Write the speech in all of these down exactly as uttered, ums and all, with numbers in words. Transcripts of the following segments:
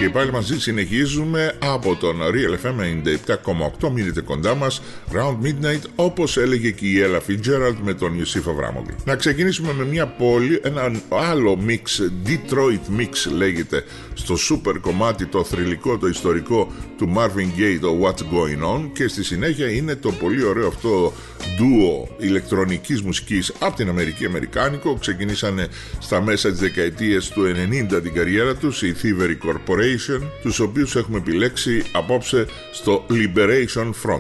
και πάλι μαζί συνεχίζουμε από τον Real εφ εμ ενενήντα επτά κόμμα οκτώ. Μείνετε κοντά μας, Round Midnight, όπως έλεγε και η Ella Fitzgerald με τον Ιωσήφ Αβράμογλου. Να ξεκινήσουμε με μια πόλη, ένα άλλο mix, Detroit mix λέγεται, στο super κομμάτι, το θρυλικό, το ιστορικό του Marvin Gaye, το What's Going On, και στη συνέχεια είναι το πολύ ωραίο αυτό ντουο ηλεκτρονικής μουσικής από την Αμερική, αμερικάνικο. Ξεκινήσανε στα μέσα της δεκαετίας του ενενήντα την καριέρα τους, η Thievery Corporation, τους οποίους έχουμε επιλέξει απόψε στο Liberation Front.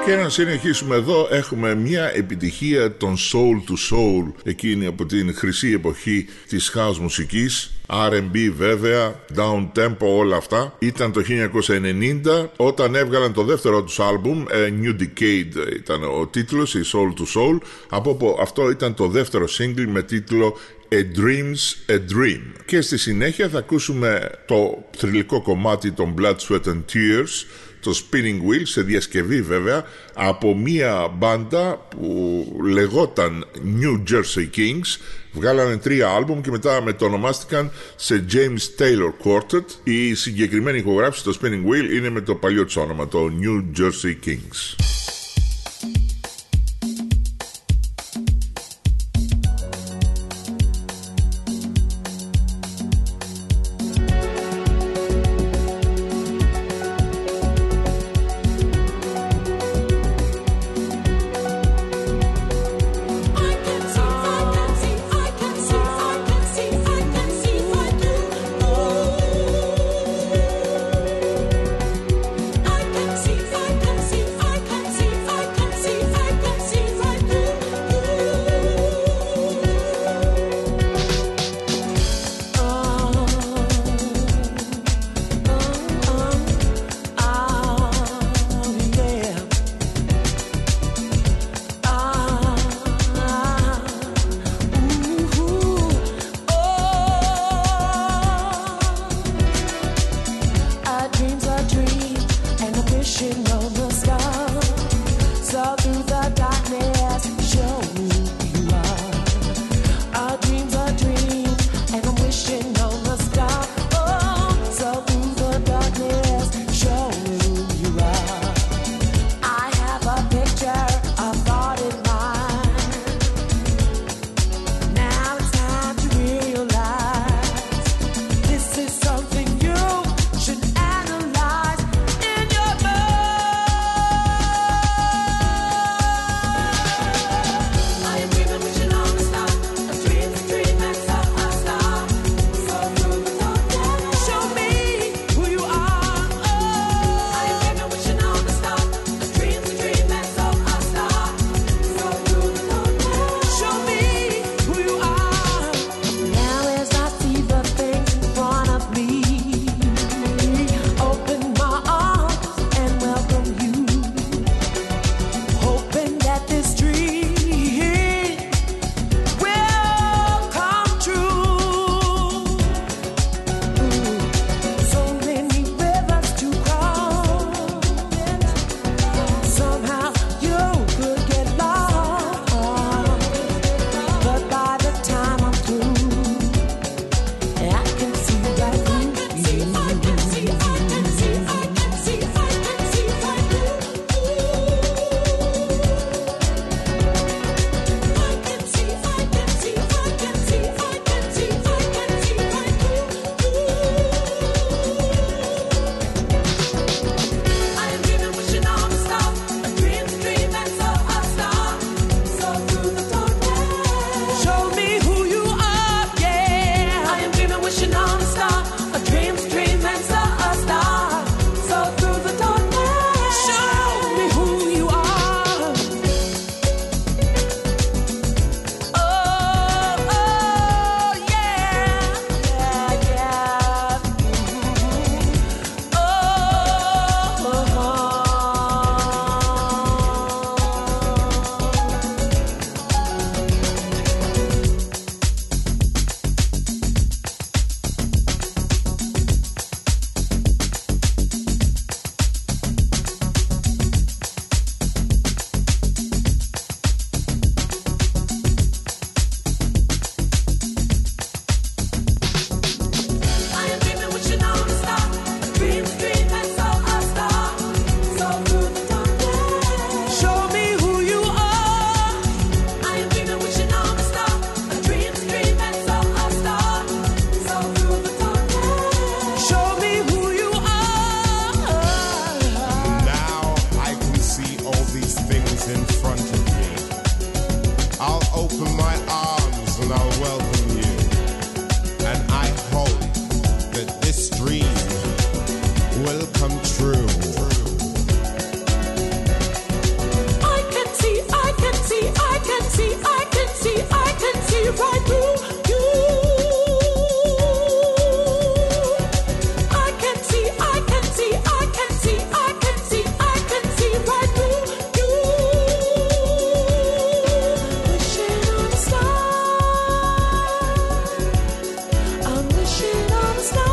Και να συνεχίσουμε εδώ, έχουμε μια επιτυχία των Soul to Soul, εκείνη από την χρυσή εποχή της house μουσικής, αρ εντ μπι βέβαια, down tempo, όλα αυτά. Ήταν το χίλια εννιακόσια ενενήντα όταν έβγαλαν το δεύτερο τους άλμπουμ, New Decade ήταν ο τίτλος, η Soul to Soul. Από όπου αυτό ήταν το δεύτερο single με τίτλο A Dream's a Dream. Και στη συνέχεια θα ακούσουμε το θρυλικό κομμάτι των Blood, Sweat and Tears, το Spinning Wheel, σε διασκευή βέβαια από μία μπάντα που λεγόταν New Jersey Kings. Βγάλανε τρία άλμπουμ και μετά μετονομάστηκαν σε James Taylor Quartet. Η συγκεκριμένη ηχογράφηση στο Spinning Wheel είναι με το παλιό της όνομα, το New Jersey Kings. will come true. see, I can see, I can see right through you. I can see, I can see, I can see, I can see, I can see right through you. Wishing on a star. I'm wishing on a star.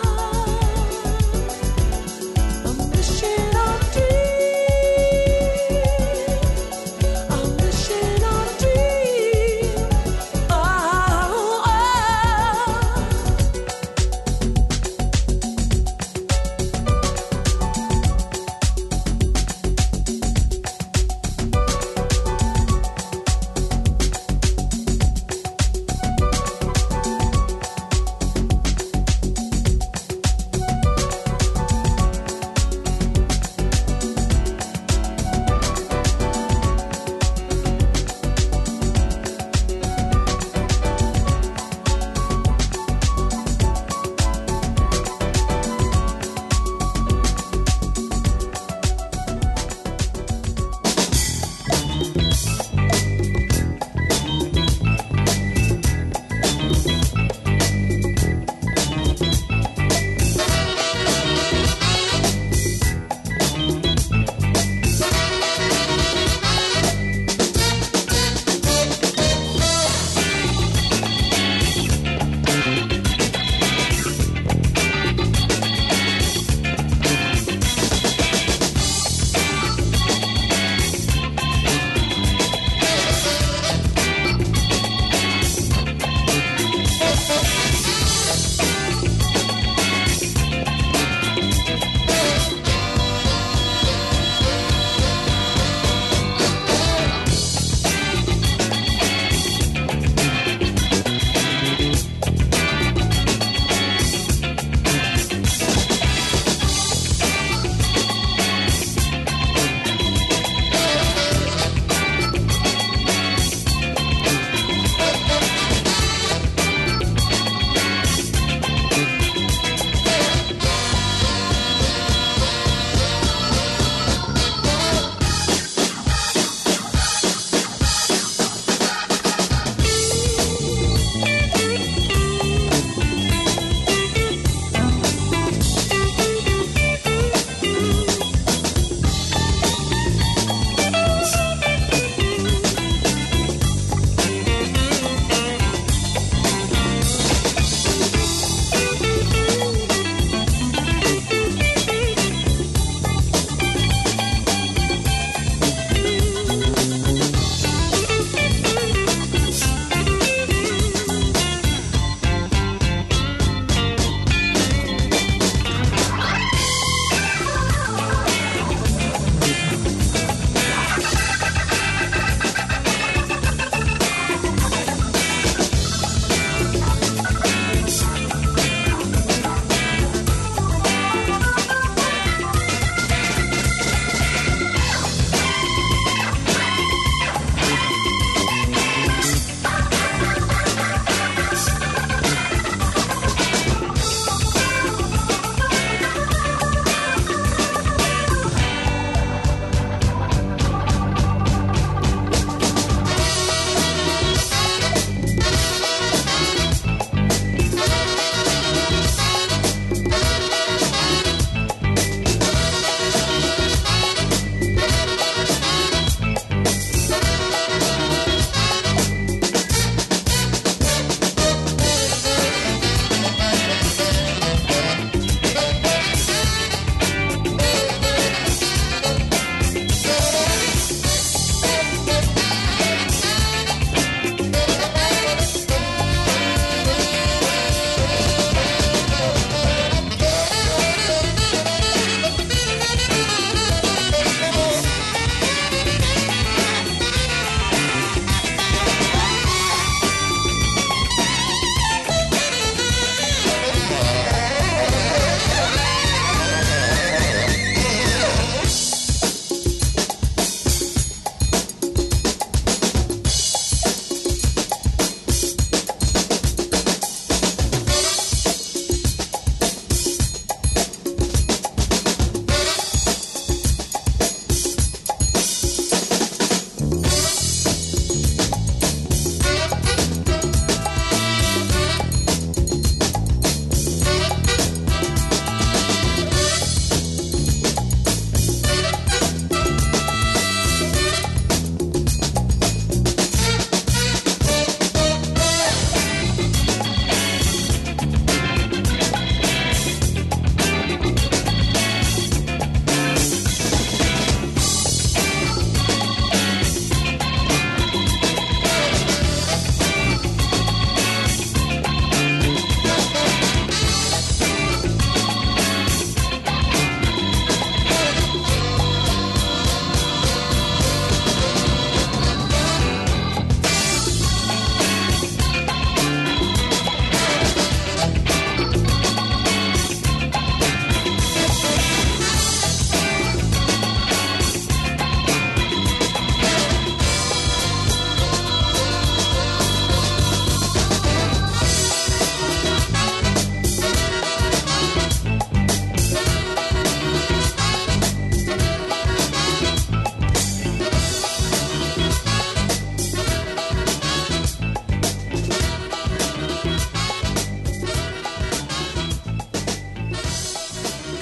I'm wishing on a dream. I'm wishing on a dream. Oh,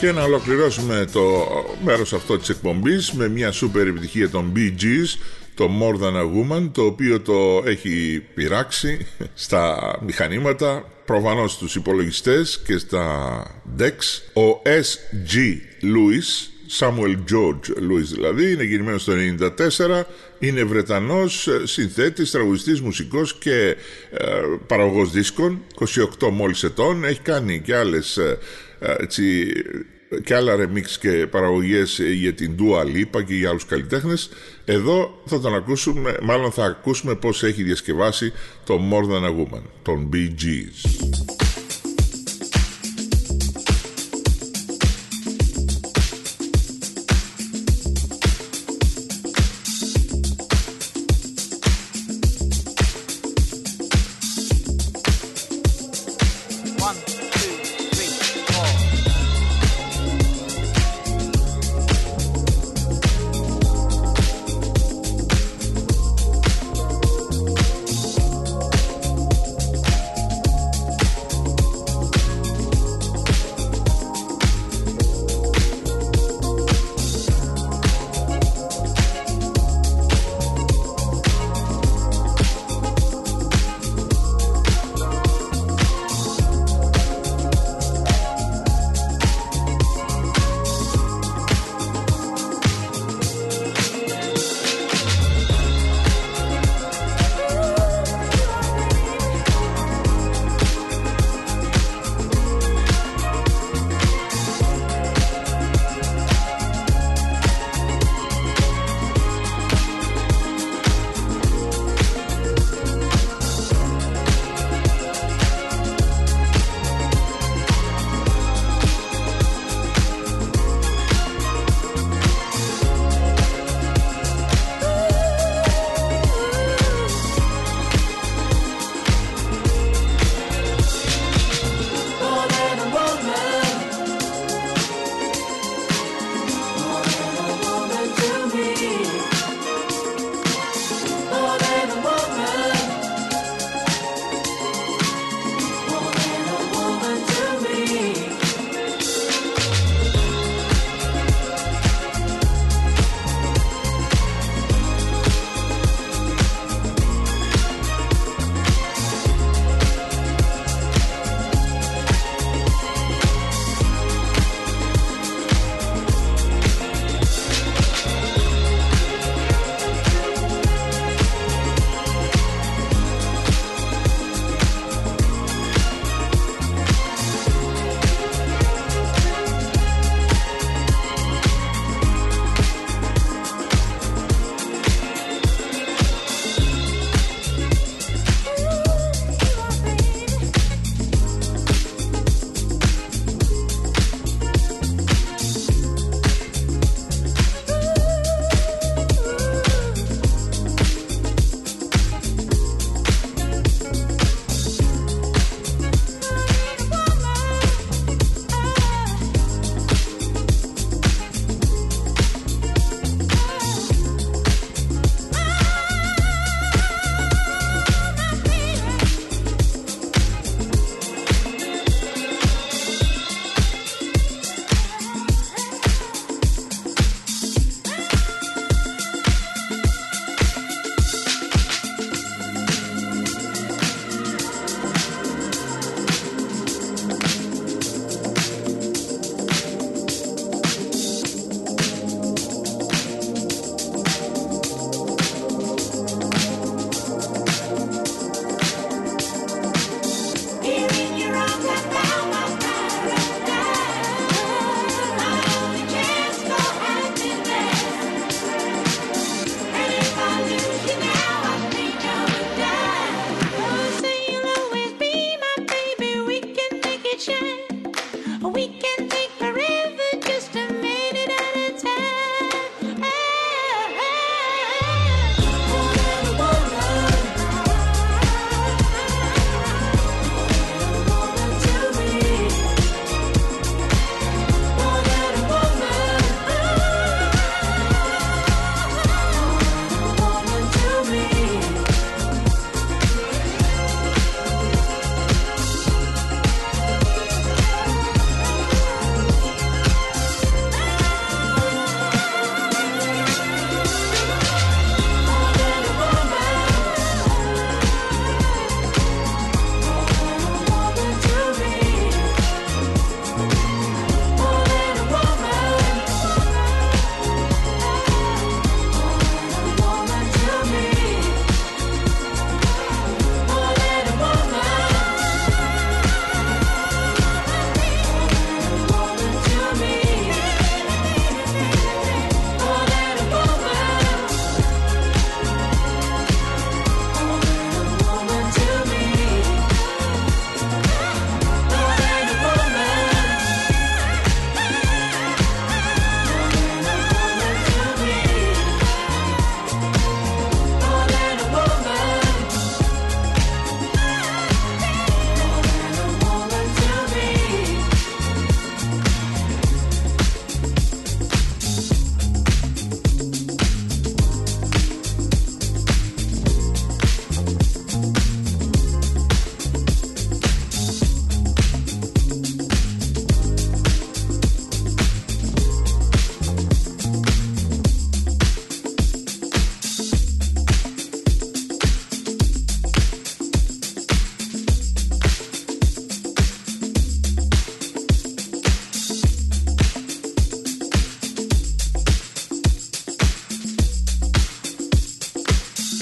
Και να ολοκληρώσουμε το μέρος αυτό της εκπομπής με μια σούπερ επιτυχία των Bee Gees, το More Than a Woman, το οποίο το έχει πειράξει στα μηχανήματα, προφανώς στους υπολογιστές και στα ντεξ. Ο Ες Τζι Lewis, Samuel George Lewis δηλαδή, είναι γεννημένος το ενενήντα τέσσερα, είναι Βρετανός συνθέτης, τραγουδιστής, μουσικός και ε, παραγωγός δίσκων, είκοσι οκτώ μόλις ετών. Έχει κάνει και άλλες ε, έτσι, και άλλα remix και παραγωγές για την Dua Lipa και για άλλους καλλιτέχνες. Εδώ θα τον ακούσουμε, μάλλον θα ακούσουμε πώς έχει διασκευάσει το More Than a Woman, των Bee Gees.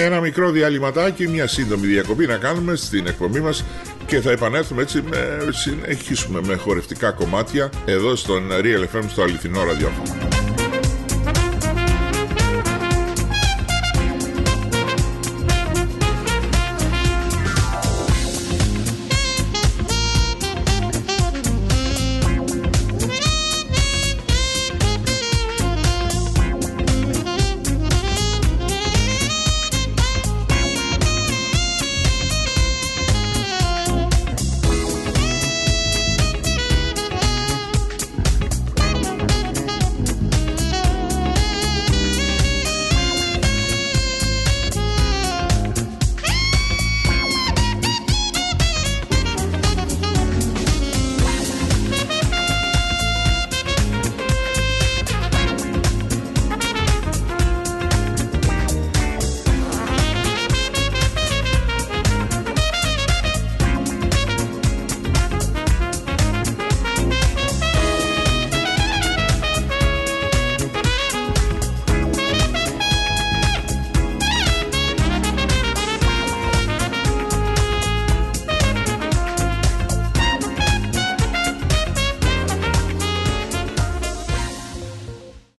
Ένα μικρό διαλυματάκι, μια σύντομη διακοπή να κάνουμε στην εκπομπή μας και θα επανέλθουμε έτσι, με, συνεχίσουμε με χορευτικά κομμάτια εδώ στον Real εφ εμ στο αληθινό ραδιόφωνο.